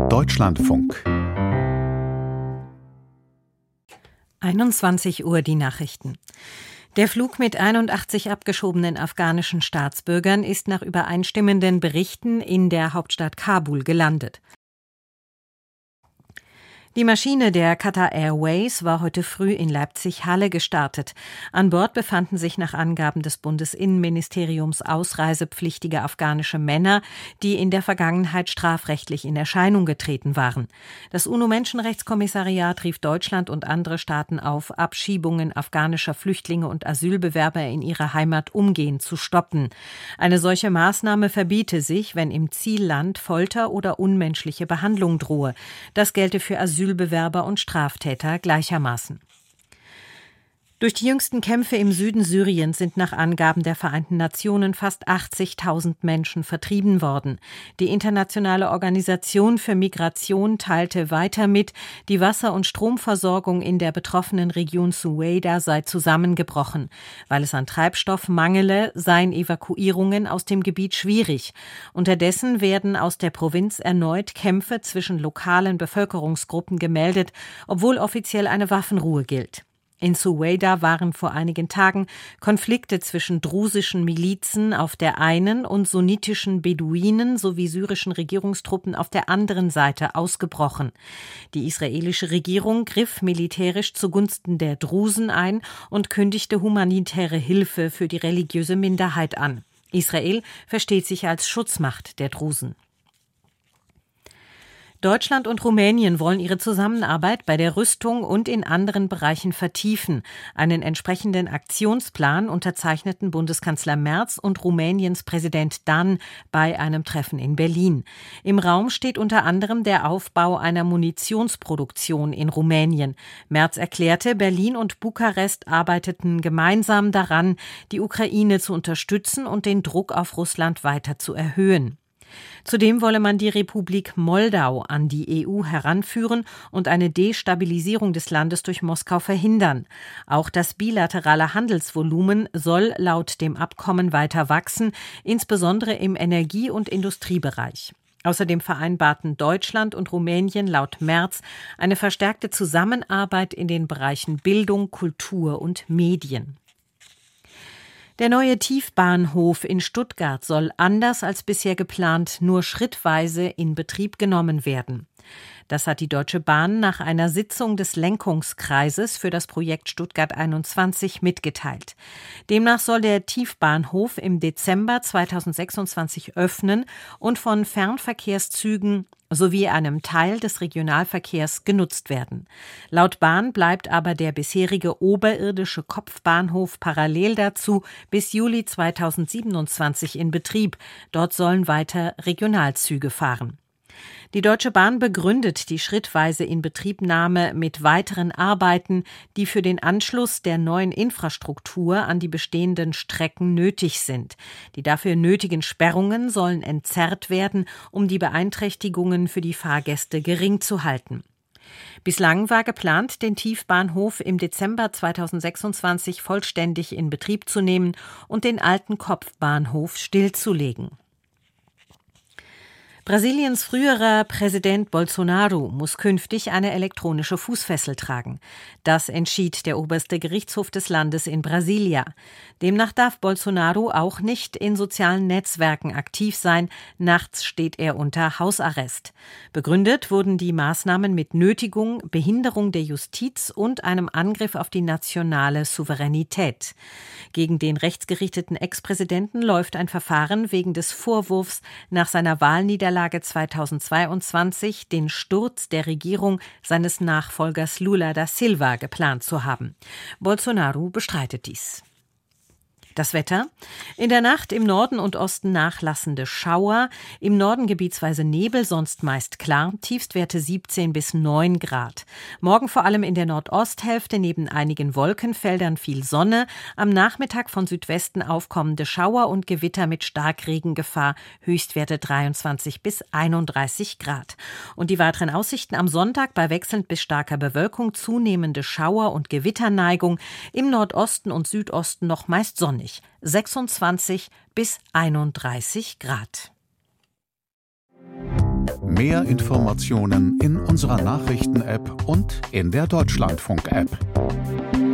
Deutschlandfunk. 21 Uhr die Nachrichten. Der Flug mit 81 abgeschobenen afghanischen Staatsbürgern ist nach übereinstimmenden Berichten in der Hauptstadt Kabul gelandet. Die Maschine der Qatar Airways war heute früh in Leipzig-Halle gestartet. An Bord befanden sich nach Angaben des Bundesinnenministeriums ausreisepflichtige afghanische Männer, die in der Vergangenheit strafrechtlich in Erscheinung getreten waren. Das UNO-Menschenrechtskommissariat rief Deutschland und andere Staaten auf, Abschiebungen afghanischer Flüchtlinge und Asylbewerber in ihre Heimat umgehend zu stoppen. Eine solche Maßnahme verbiete sich, wenn im Zielland Folter oder unmenschliche Behandlung drohe. Das gelte für Asylbewerber und Straftäter gleichermaßen. Durch die jüngsten Kämpfe im Süden Syriens sind nach Angaben der Vereinten Nationen fast 80.000 Menschen vertrieben worden. Die Internationale Organisation für Migration teilte weiter mit, die Wasser- und Stromversorgung in der betroffenen Region Suweida sei zusammengebrochen. Weil es an Treibstoff mangele, seien Evakuierungen aus dem Gebiet schwierig. Unterdessen werden aus der Provinz erneut Kämpfe zwischen lokalen Bevölkerungsgruppen gemeldet, obwohl offiziell eine Waffenruhe gilt. In Suweida waren vor einigen Tagen Konflikte zwischen drusischen Milizen auf der einen und sunnitischen Beduinen sowie syrischen Regierungstruppen auf der anderen Seite ausgebrochen. Die israelische Regierung griff militärisch zugunsten der Drusen ein und kündigte humanitäre Hilfe für die religiöse Minderheit an. Israel versteht sich als Schutzmacht der Drusen. Deutschland und Rumänien wollen ihre Zusammenarbeit bei der Rüstung und in anderen Bereichen vertiefen. Einen entsprechenden Aktionsplan unterzeichneten Bundeskanzler Merz und Rumäniens Präsident Dan bei einem Treffen in Berlin. Im Raum steht unter anderem der Aufbau einer Munitionsproduktion in Rumänien. Merz erklärte, Berlin und Bukarest arbeiteten gemeinsam daran, die Ukraine zu unterstützen und den Druck auf Russland weiter zu erhöhen. Zudem wolle man die Republik Moldau an die EU heranführen und eine Destabilisierung des Landes durch Moskau verhindern. Auch das bilaterale Handelsvolumen soll laut dem Abkommen weiter wachsen, insbesondere im Energie- und Industriebereich. Außerdem vereinbarten Deutschland und Rumänien laut Merz eine verstärkte Zusammenarbeit in den Bereichen Bildung, Kultur und Medien. Der neue Tiefbahnhof in Stuttgart soll anders als bisher geplant nur schrittweise in Betrieb genommen werden. Das hat die Deutsche Bahn nach einer Sitzung des Lenkungskreises für das Projekt Stuttgart 21 mitgeteilt. Demnach soll der Tiefbahnhof im Dezember 2026 öffnen und von Fernverkehrszügen sowie einem Teil des Regionalverkehrs genutzt werden. Laut Bahn bleibt aber der bisherige oberirdische Kopfbahnhof parallel dazu bis Juli 2027 in Betrieb. Dort sollen weiter Regionalzüge fahren. Die Deutsche Bahn begründet die schrittweise Inbetriebnahme mit weiteren Arbeiten, die für den Anschluss der neuen Infrastruktur an die bestehenden Strecken nötig sind. Die dafür nötigen Sperrungen sollen entzerrt werden, um die Beeinträchtigungen für die Fahrgäste gering zu halten. Bislang war geplant, den Tiefbahnhof im Dezember 2026 vollständig in Betrieb zu nehmen und den alten Kopfbahnhof stillzulegen. Brasiliens früherer Präsident Bolsonaro muss künftig eine elektronische Fußfessel tragen. Das entschied der oberste Gerichtshof des Landes in Brasilia. Demnach darf Bolsonaro auch nicht in sozialen Netzwerken aktiv sein. Nachts steht er unter Hausarrest. Begründet wurden die Maßnahmen mit Nötigung, Behinderung der Justiz und einem Angriff auf die nationale Souveränität. Gegen den rechtsgerichteten Ex-Präsidenten läuft ein Verfahren wegen des Vorwurfs, nach seiner Wahlniederlage 2022 den Sturz der Regierung seines Nachfolgers Lula da Silva geplant zu haben. Bolsonaro bestreitet dies. Das Wetter: In der Nacht im Norden und Osten nachlassende Schauer, im Norden gebietsweise Nebel, sonst meist klar, Tiefstwerte 17 bis 9 Grad. Morgen vor allem in der Nordosthälfte neben einigen Wolkenfeldern viel Sonne, am Nachmittag von Südwesten aufkommende Schauer und Gewitter mit Starkregengefahr, Höchstwerte 23 bis 31 Grad. Und die weiteren Aussichten am Sonntag: bei wechselnd bis starker Bewölkung zunehmende Schauer- und Gewitterneigung, im Nordosten und Südosten noch meist sonnig. 26 bis 31 Grad. Mehr Informationen in unserer Nachrichten-App und in der Deutschlandfunk-App.